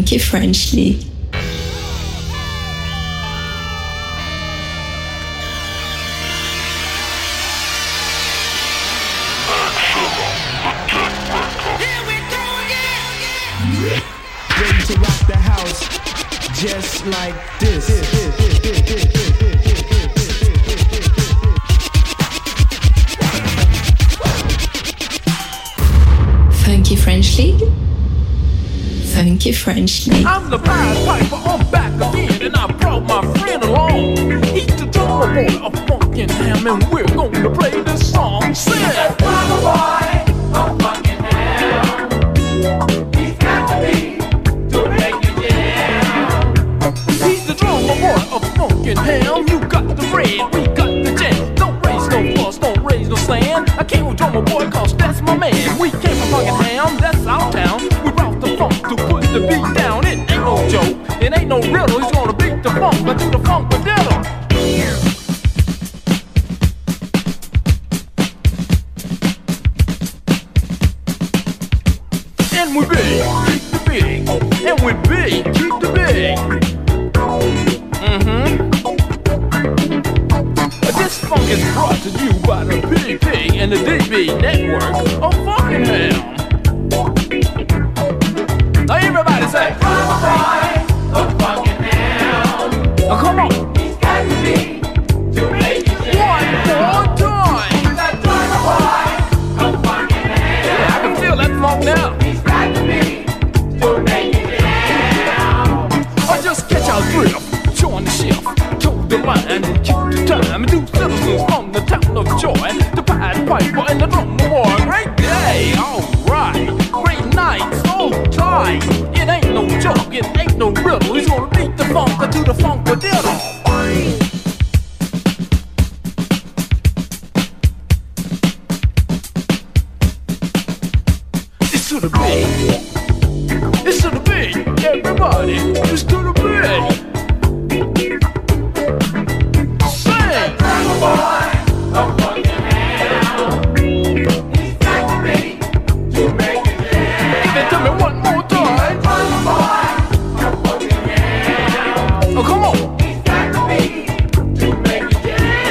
Funky Frenchly. Ready to rock the house just like this. Funky Frenchly. Funky Frenchly. I'm the Pied Piper, I'm back again, and I brought my friend along. He's the drummer boy of Funkingham, and we're gonna play this song. Sing it! Drummer boy of Funkingham, he's got to be to make it jam. He's the drummer boy of Funkingham. You got the red, we got the jam. Don't raise no fuss, don't raise no sand. I came with drummer boy, cause that's my man. We came from Funkingham, that's our town. We brought the funk to put the beat down. It ain't no joke, it ain't no riddle. He's gonna beat the funk, but do the funk with diddle. And we big, keep the big. And we big, keep the big. This funk is brought to you by the PDP and the DB network of Funkingham. Now everybody say, drummer boy of Funkingham. Now come on. He's got to be to make it jam. One more time. He's that drummer boy of Funkingham. Yeah, I can feel that funk now. He's got to be to make it jam. Or just catch our drift, join the shift, toe the line and keep the time. And do citizens from the town of Joy, the Pied Piper and the drummer boy. Great day, alright. Great night, so tight. It ain't no joke, it ain't no riddle. He's gonna beat the funk or do the funk or diddle. It's to the beat. It's to the beat. Everybody, it's to the beat. Sing! Drummer boy of Funkingham. He's got to be to make it jam. Give it to me one more time. Drummer boy of Funkingham. Oh, come on. He's got to be to make it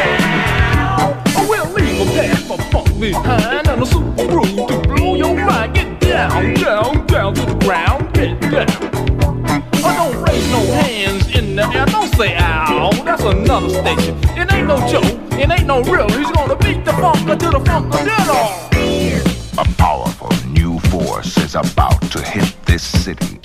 jam. Oh, we'll leave a path for funk behind and a super groove to blow your mind. Get down, down, down to the ground. Get down. Oh, don't raise no hands in the air. Don't say ow. That's another station. It ain't no joke. It ain't no real. He's gonna beat the funk or do the funk or diddle. A powerful new force is about to hit this city.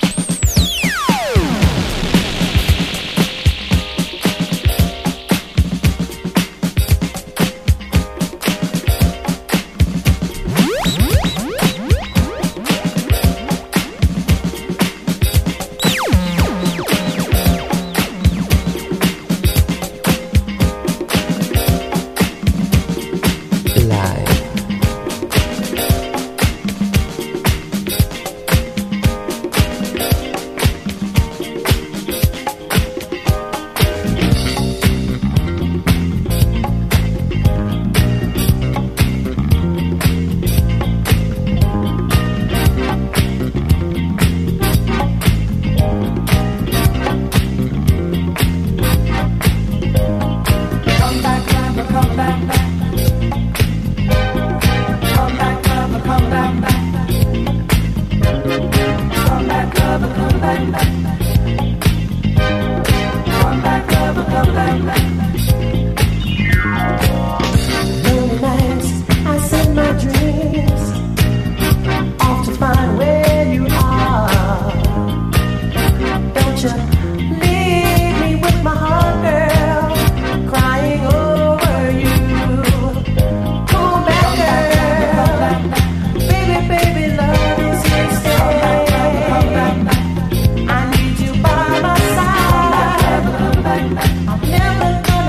Never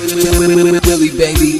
Willie, baby.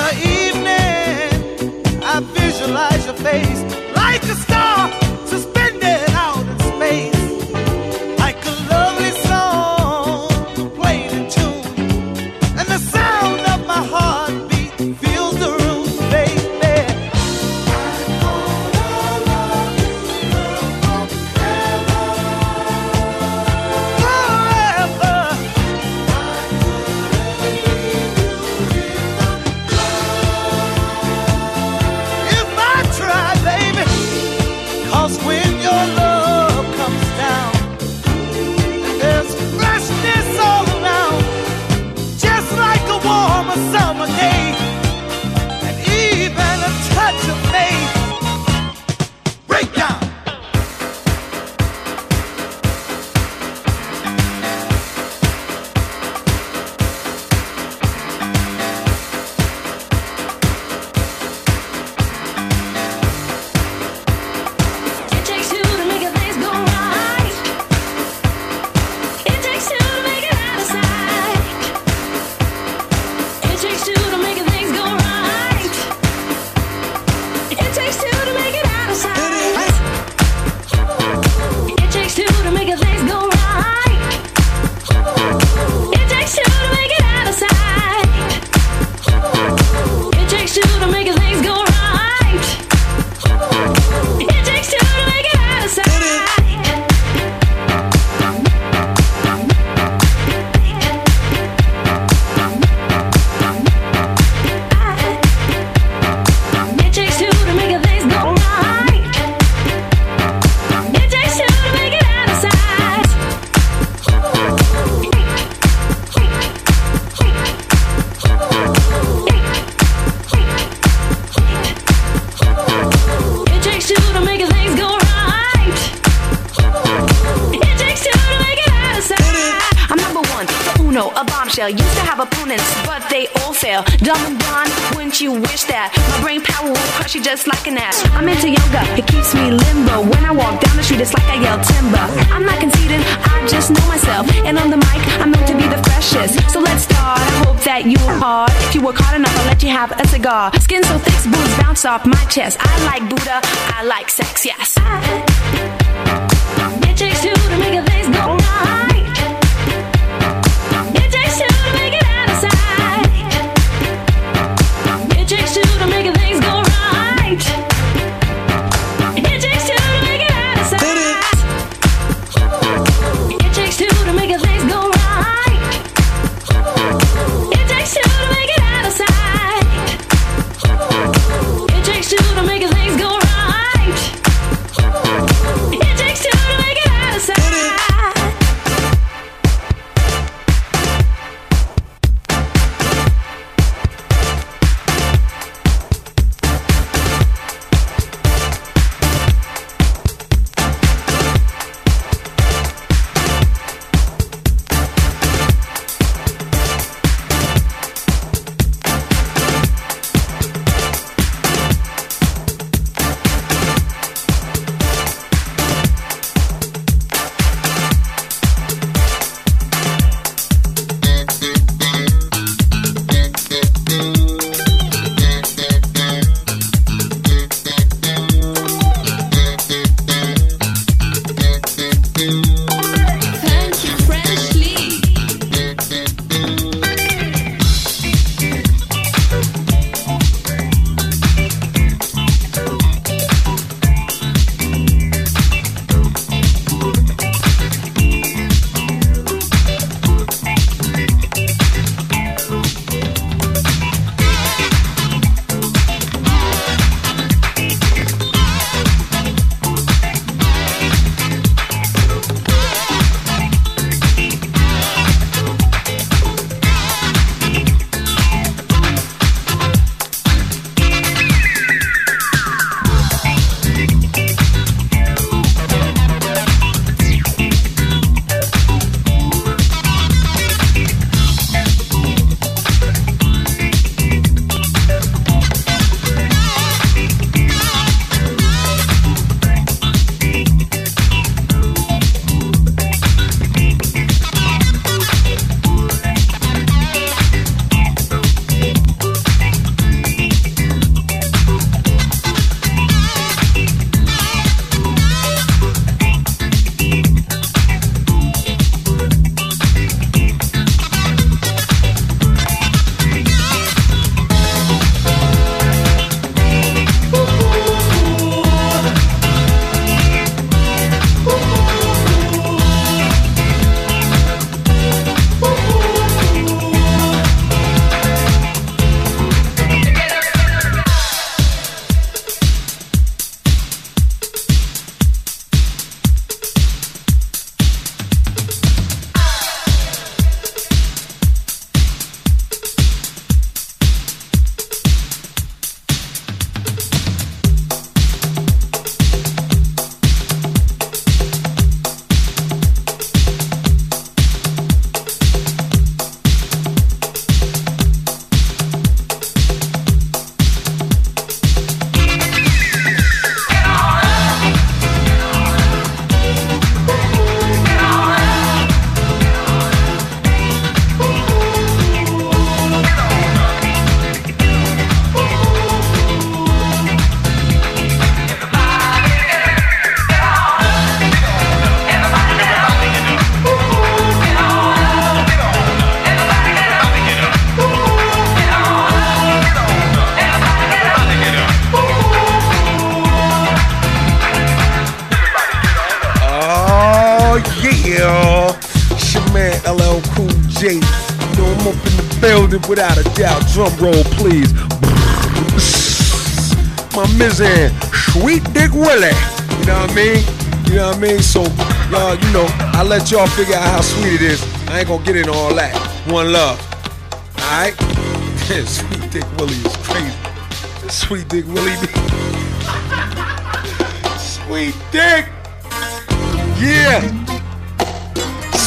face like a star suspended shell. Used to have opponents, but they all fail. Dumb and blonde, wouldn't you wish that? My brain power will crush you just like an ass. I'm into yoga, it keeps me limbo. When I walk down the street, it's like I yell timber. I'm not conceited, I just know myself. And on the mic, I'm known to be the freshest. So let's start, I hope that you are. If you work hard enough, I'll let you have a cigar. Skin so thick, boobs bounce off my chest. I like Buddha, I like sex, yes. It takes two to make a things go right. It takes two to make it out of sight. It takes two to make things go right. It takes two to make it out of sight. It takes two to make things go right. It takes two to make it out of sight. It takes two to make things go right. It takes two to make it out of sight. Thank you, French League. It's your man LL Cool J. You know I'm up in the building without a doubt. Drum roll, please. My Mizan, Sweet Dick Willie. You know what I mean? You know what I mean? So, y'all, you know, I let y'all figure out how sweet it is. I ain't gonna get into all that. One love. Alright? Sweet Dick Willie is crazy. Sweet Dick Willie. Sweet Dick. Yeah.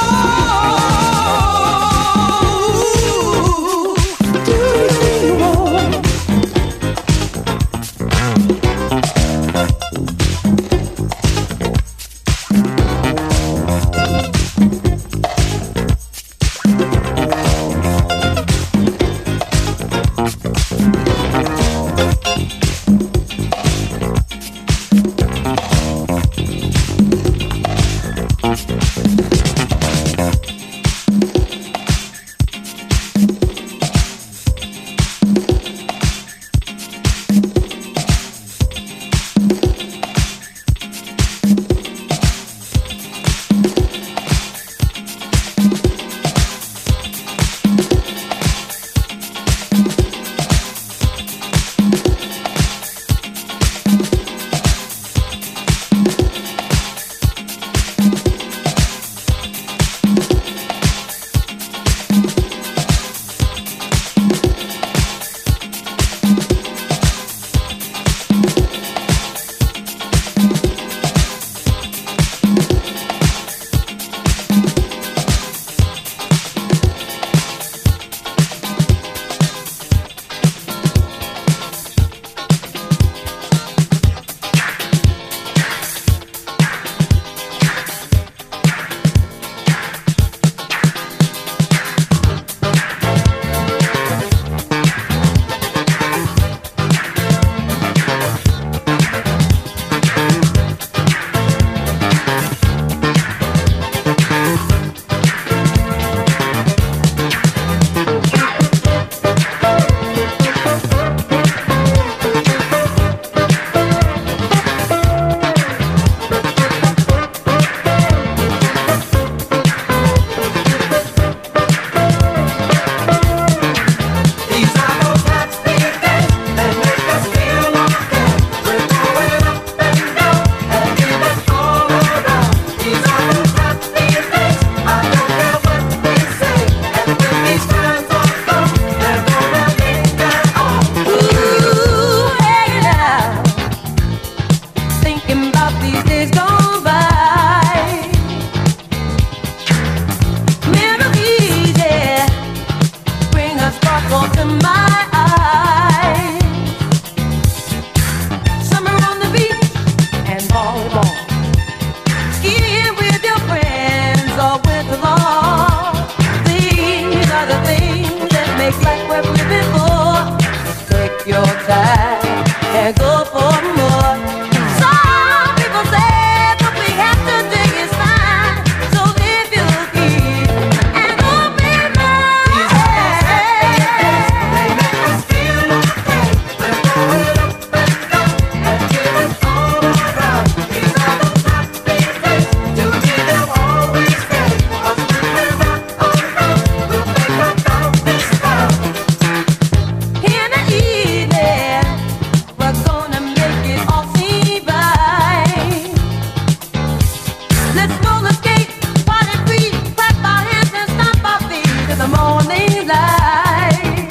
Let's roller skate, party free, clap our hands and stomp our feet in the morning light.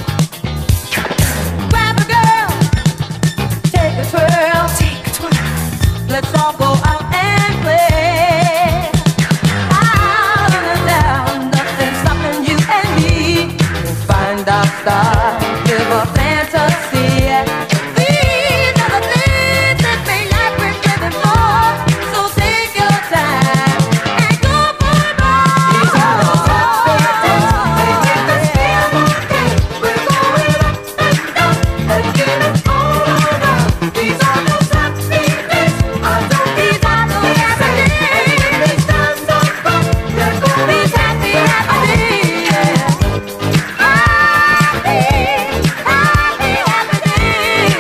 Grab a girl, take a twirl, let's all go out and play. Out in the down, nothing stopping you and me. Let's find our star, live a fantasy. These are the things that make life worth living for. So take your time and go for it all. These are those happy days, they make us feel okay. We're going up and up, let's get it all on up. These are those happy days, these are those happy days. And when they stand up, they're going these happy, happy days. Happy, happy, happy days.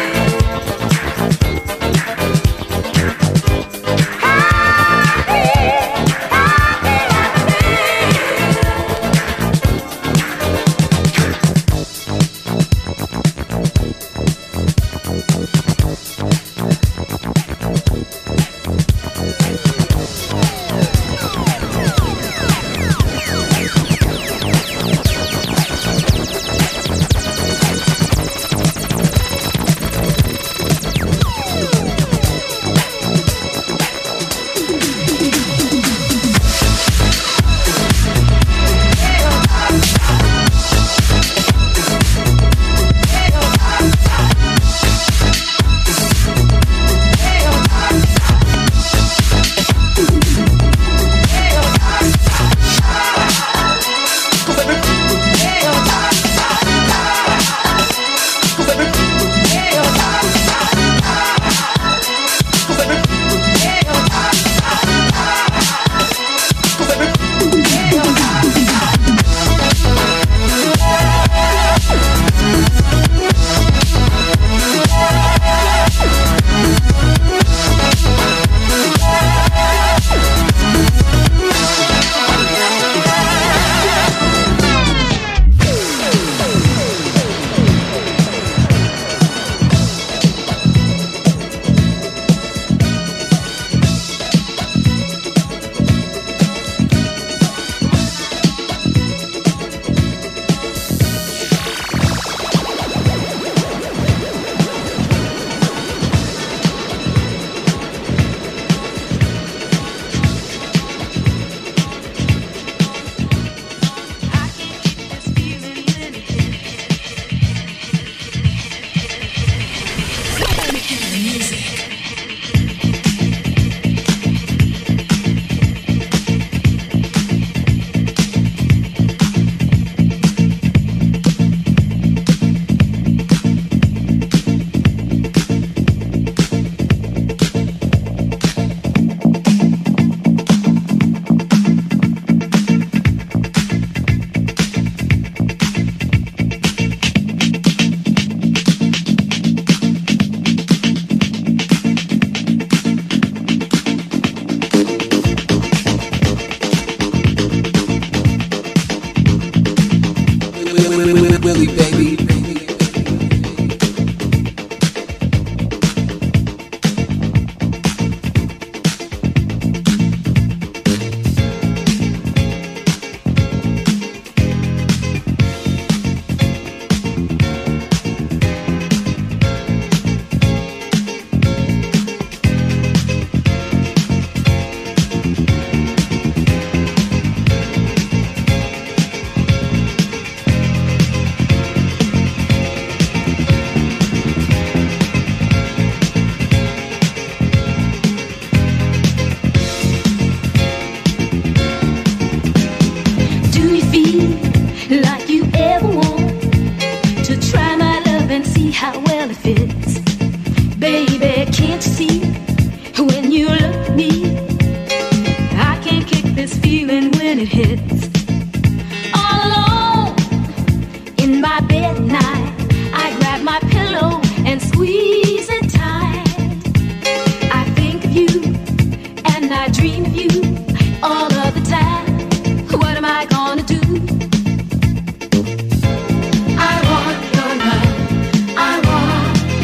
Willie, baby.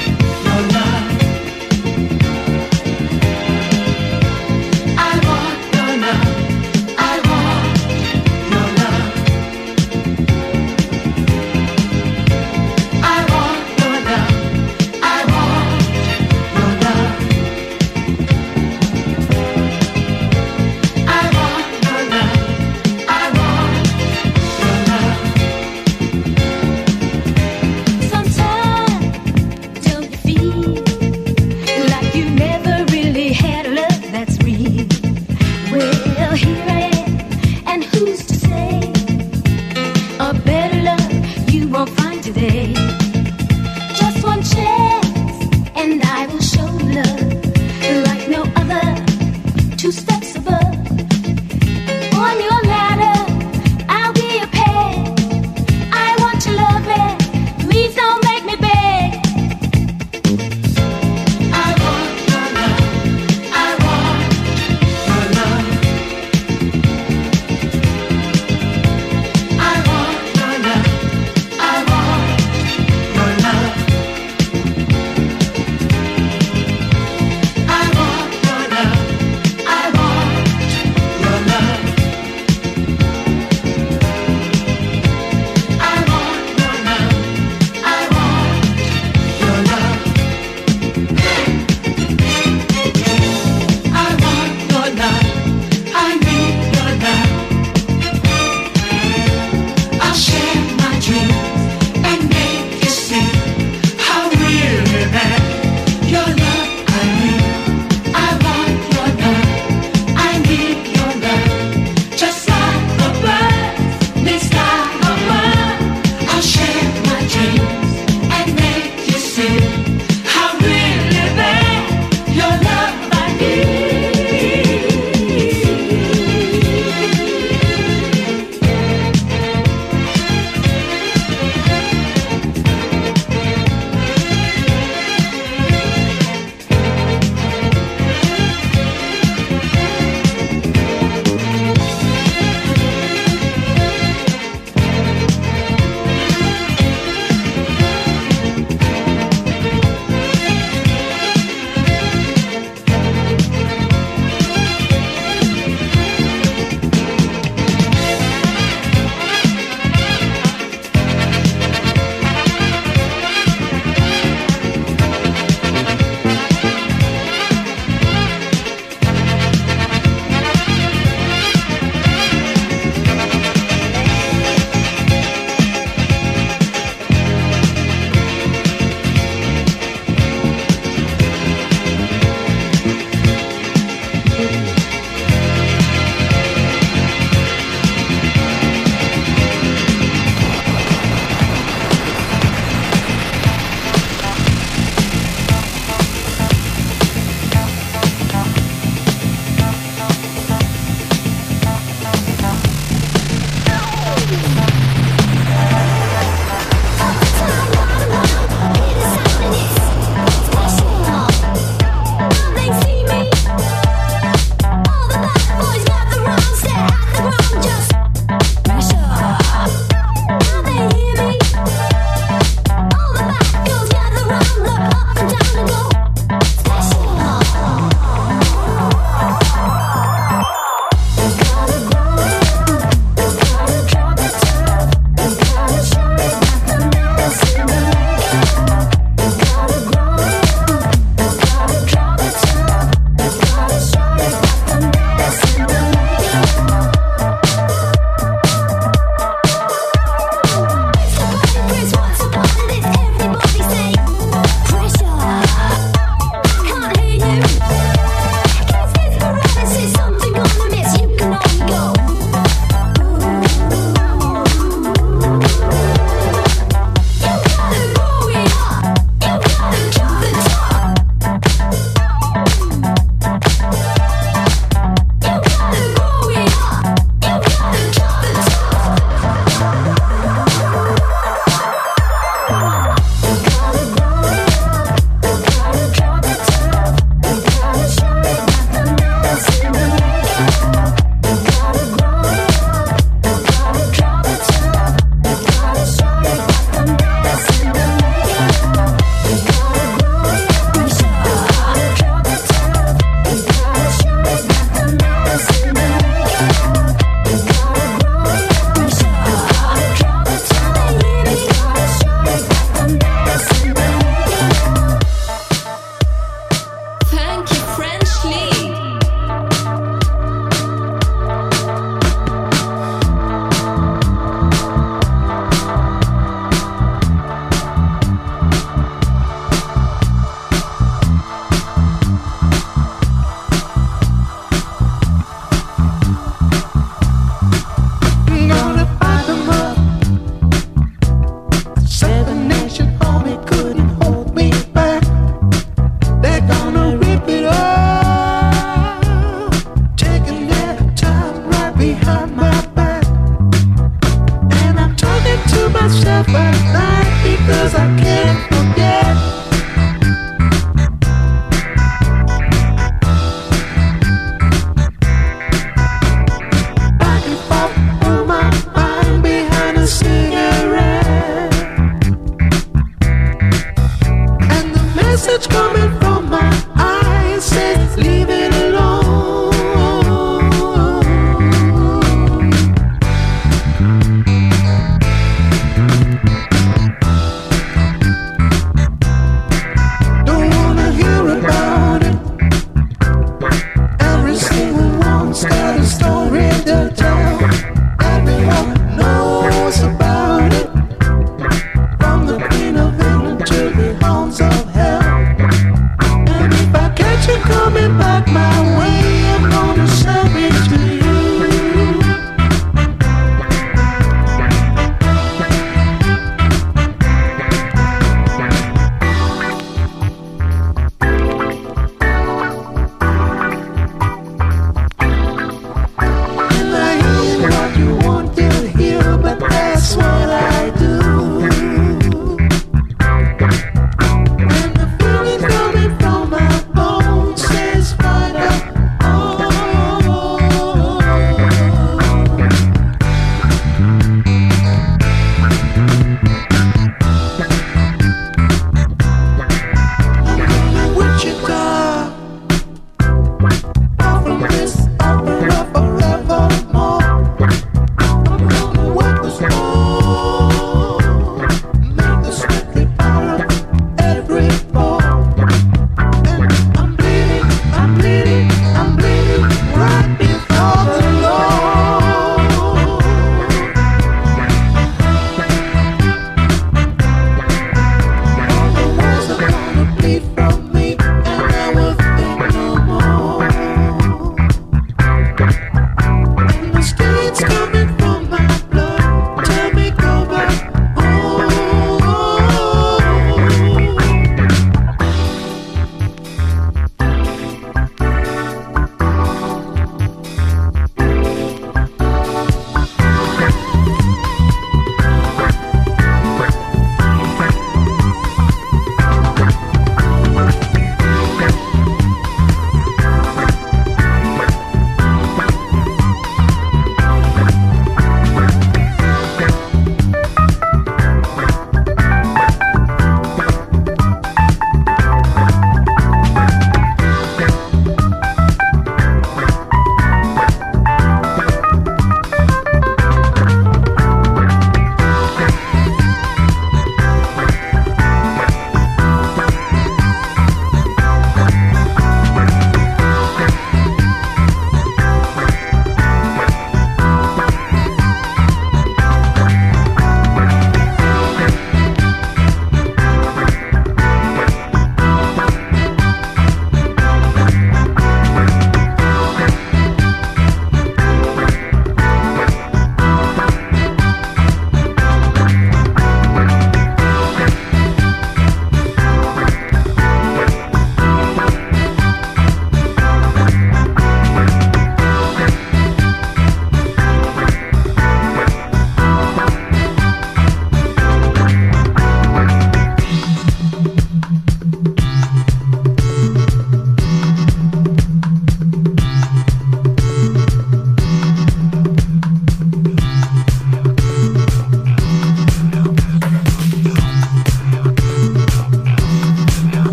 I want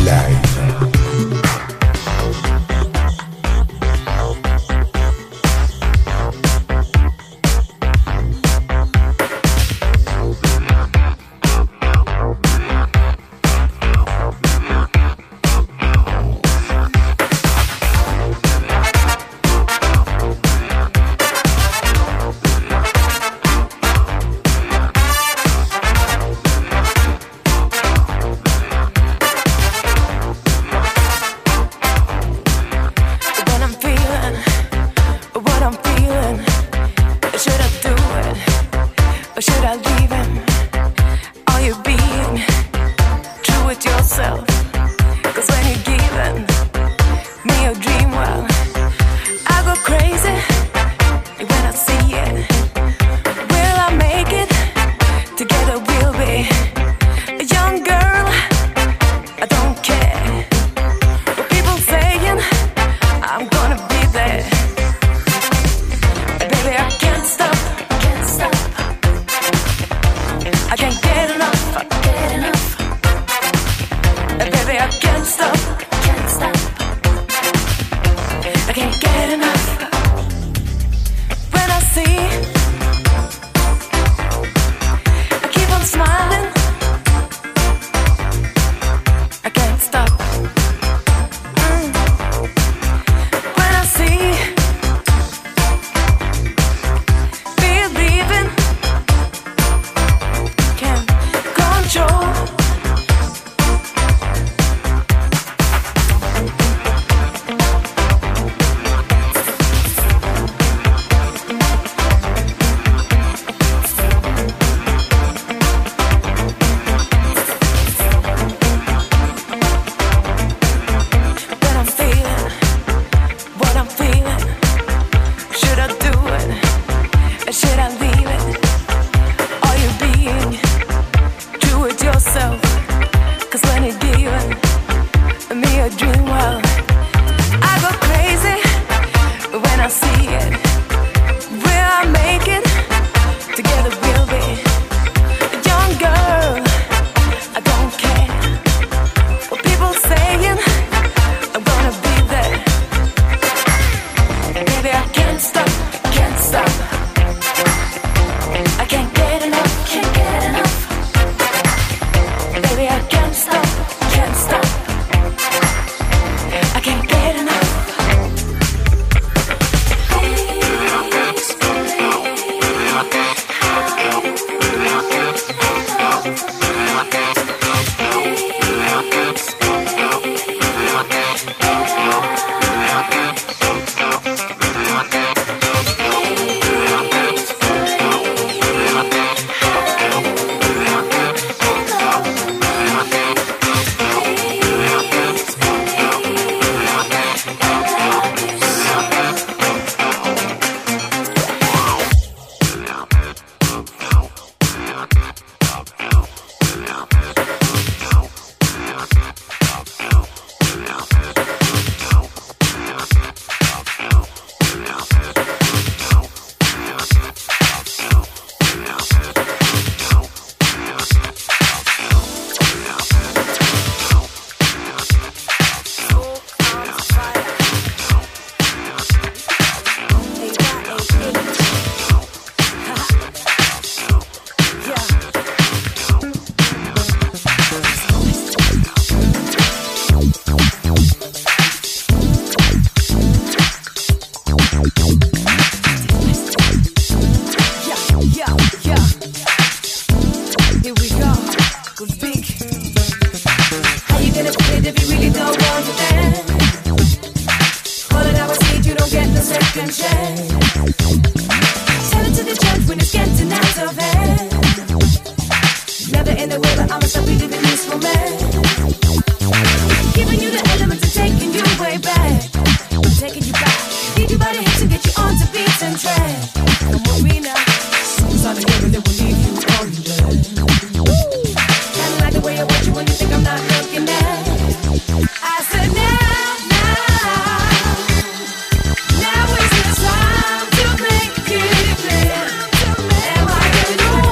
Live.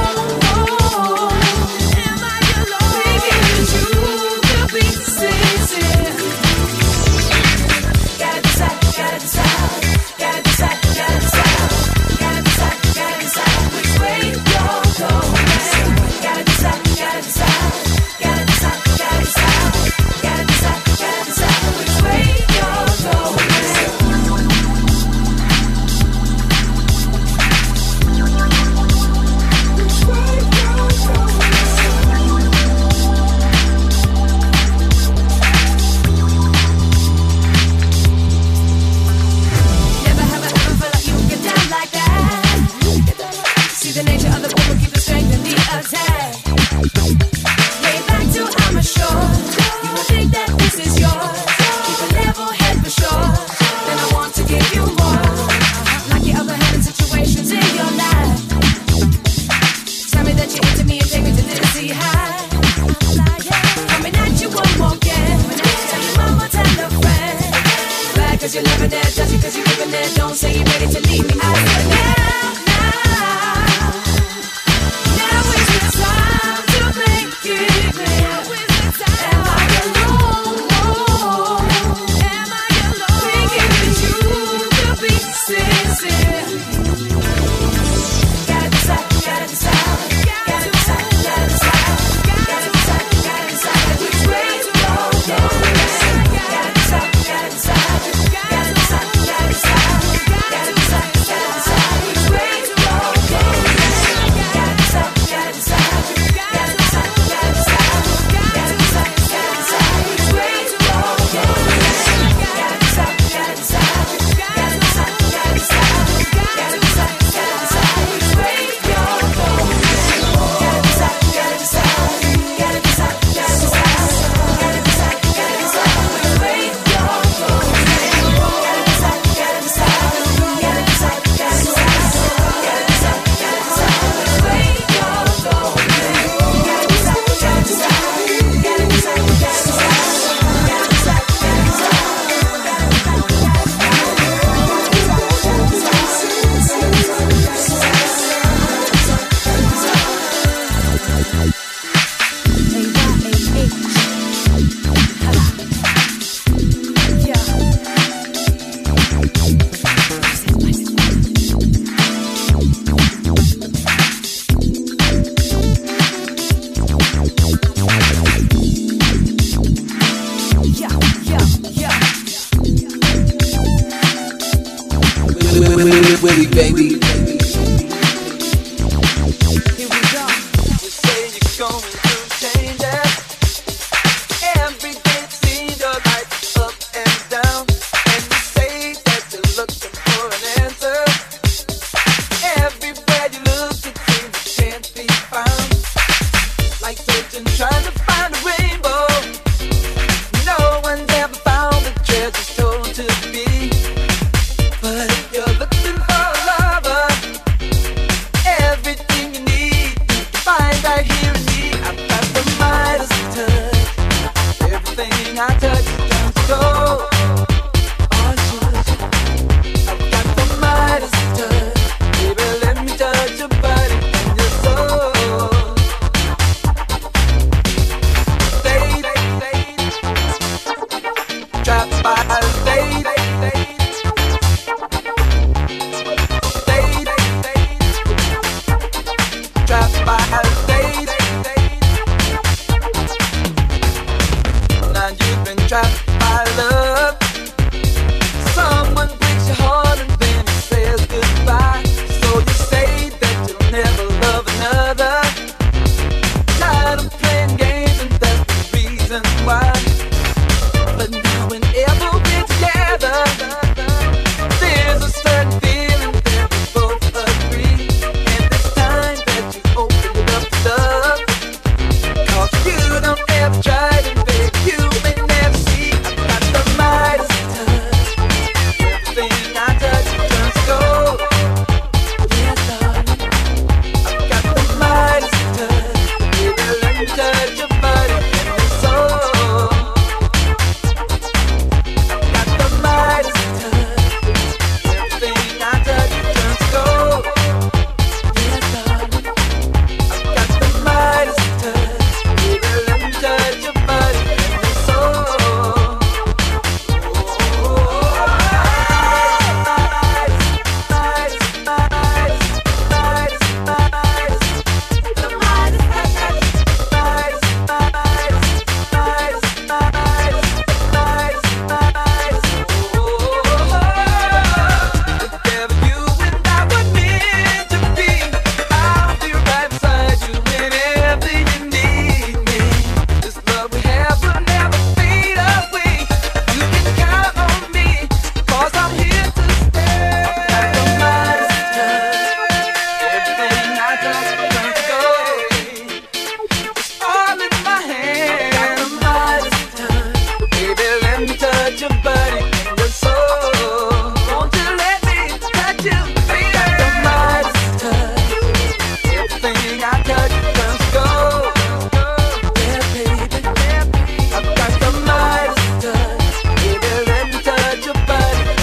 Say 'cause you're loving it, touch it 'cause you're giving it. Don't say you're ready to leave me. I said now is the time to make it clear. Am I alone? Thinking that you could be sincere. Gotta decide, gotta decide, gotta decide, gotta decide, gotta decide, gotta decide which way to go. Gotta decide, gotta decide, gotta decide, gotta decide, gotta decide, gotta decide, gotta decide which way to go. Gotta decide, gotta decide, gotta decide, gotta decide, gotta decide, gotta decide, gotta decide which way to go. Gotta decide, gotta decide, gotta decide, gotta decide, gotta decide, gotta decide, gotta decide which way to go. Gotta decide, gotta decide, gotta decide, gotta decide, gotta decide, gotta decide which way to go. Gotta decide, gotta decide, gotta decide, gotta decide, gotta decide, gotta decide which way to go. Gotta decide, gotta decide, gotta decide, gotta decide, gotta decide, gotta Willie, baby. Here we go. You say you're going through changes. Every day it seems your life is up and down. And you say that you're looking for an answer. Everywhere you look, it seems it can't be found. Like searching, trying to find a rainbow. No one's ever found the treasure told to be. But if you're looking for a lover, everything you need, you can find right here in me. I've got the Midas touch. Everything I touch turns to gold. Oh, shush. I've got the Midas touch. Baby, let me touch your body and your soul. Trapped by a lady. Trapped by a lady. Now you've been trapped by love. Someone breaks your heart and then says goodbye. So you say that you'll never love another. Tired of playing games and that's the reason why. But now whenever we're together, there's a certain feeling that we both agree. And this time that you opened up to love, 'cause you don't ever try to baby, you may never see. I've got the Midas touch. Everything I touch turns to gold. Yeah, darling, I've got the Midas touch. Baby, let me touch your body and your soul. I've got the Midas touch. Everything I touch turns to gold. Yeah, darling, I've got the Midas touch. Baby, let me touch your body and your soul. Your body and your soul. Won't you let me touch you, baby? Got the Midas touch. Everything I touch turns to gold. Yeah, baby. I've got the Midas touch. Baby, let me touch your body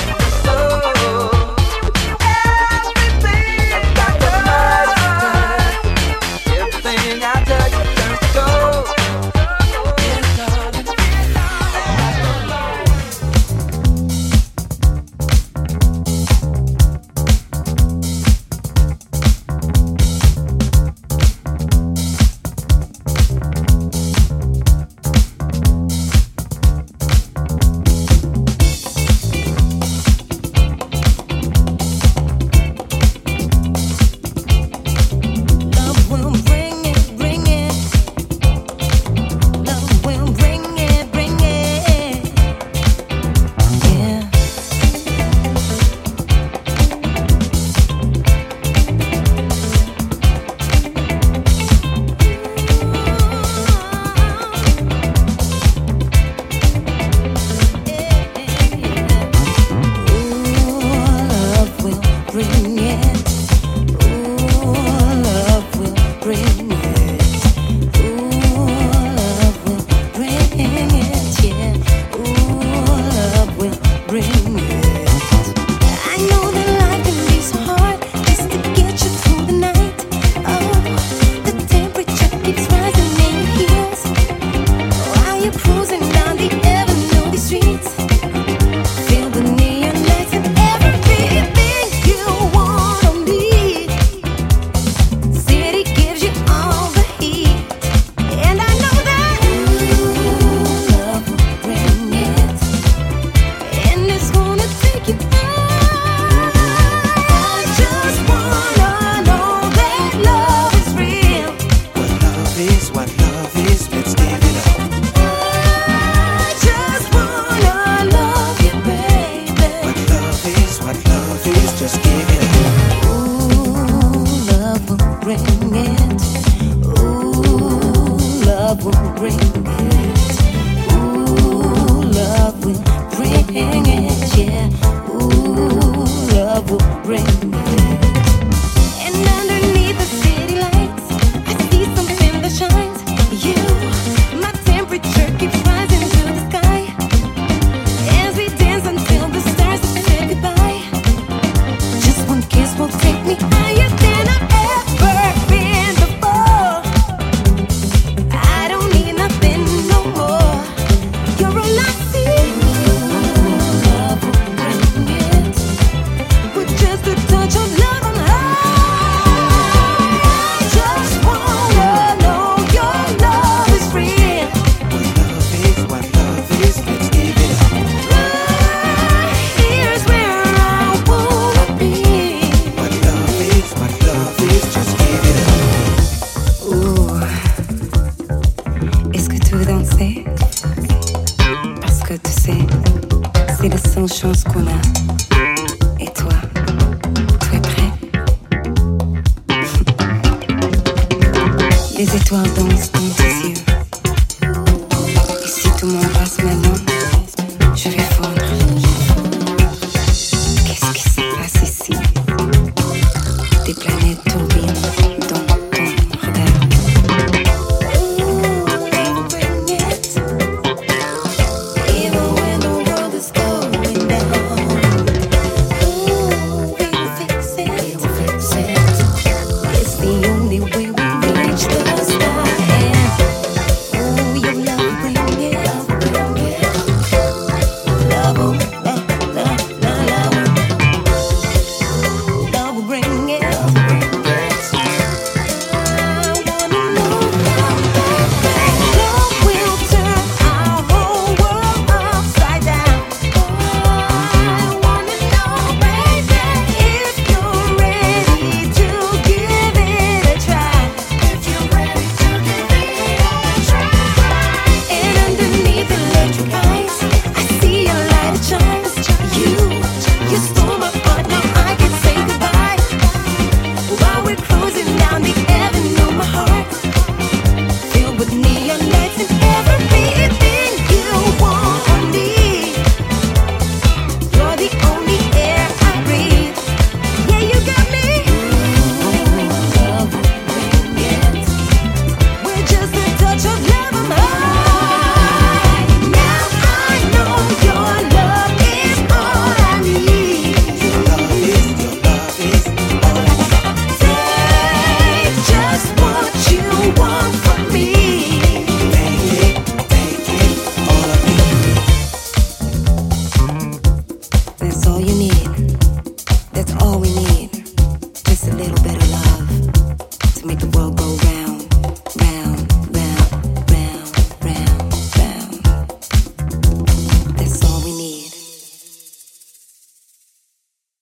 sais, c'est la seule chance qu'on a. Et toi, tu es prêt? Les étoiles dansent dans tes yeux. Et si tu m'embrasses maintenant?